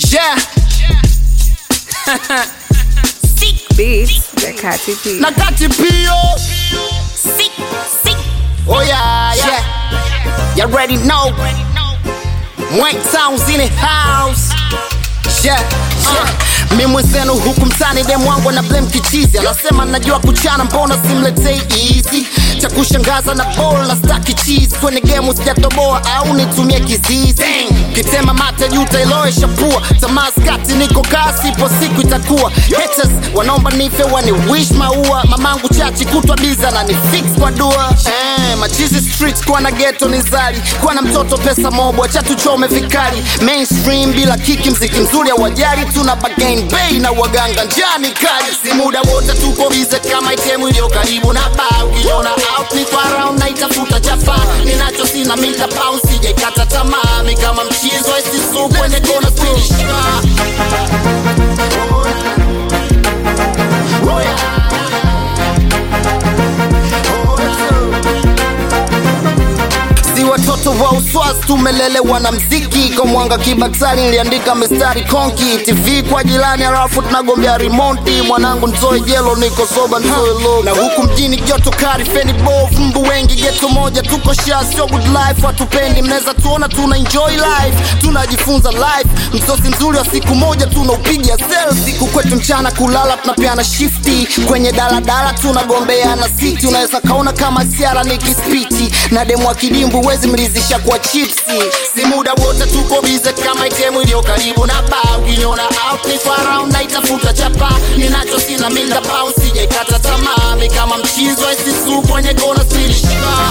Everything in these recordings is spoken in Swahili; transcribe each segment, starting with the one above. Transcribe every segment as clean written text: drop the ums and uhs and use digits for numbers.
Yeah. Sick beats, the Kati P. Na Kati P, yo. Sick, sick. Oh yeah, yeah. You already know. Mwank Sounds in the house. Yeah. Mimi mwenzenu huku mtani demu wangu na blame kichizi. Anasema najua kuchana mbona simletei easy. Cha kushangaza na ball na staki cheese. Kwenye game usijatoboa au nitumie kizizi. Kitema mate juta iloesha pua. Tamaskati niko kasi po siku itakuwa. Haters wanaomba nife wani wish maua. Mamangu chachi kutwa biza na ni fix kwa dua. Machizi street kwa na ghetto ni zali. Kwa na mtoto pesa mobo acha tuchome vikali. Mainstream bila kiki mziki mzuri hawajali. Tuna bagain bay na waganga njani kali. Si muda wote tuko bize kama itemu ilio karibu na bar. Ukiona out ni kwa round na itafuta chapa. Ninacho sina mita pound sije kata tamaa. Mi kama mchizo isisu kwenye kona finish. Watoto wa uswazi tumelelewa na mziki. Kwa mwanga kibatali niliandika mistari konki. TV kwa jirani halafu tunagombea remonti. Mwanangu nitoe jelo niko soba nitoe low. Na huku mjini joto kari feni bovu. Mbu wengi geto moja tuko sha sio good life. Watupendi mneza tuona tuna enjoy life. Tunajifunza life. Msosi mzuri wa siku moja tunaupigia sell. Siku kwetu mchana kulala tunapeana shifti. Kwenye daladala tunagombea na city. Unaweza kaona kama siara nikispiti. Na demu wa kidimbu wezi mlizisha kwa chipsi. Si muda wote tuko bize kama itemu ilio karibu na bar. Ukiniona out ni kwa round na itafuta chapa. Ninacho sina minda pound sije kata tamaa. Mi kama mchizo isisu kwenye kona finish.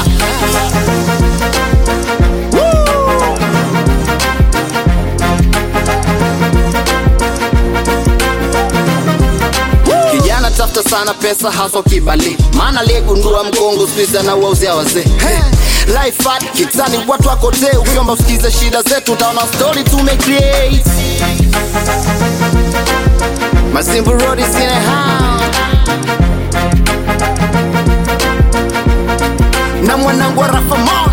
Kijana tafuta sana pesa hasa kibali. Maana aliyegundua mkongo squeeze na wauzia wazee. Life at kitani watu wako te. Ukiomba usikize shida zetu utaona story tumecreate. Masimbu road is in a house. Na mwanangu wa Rafa Mo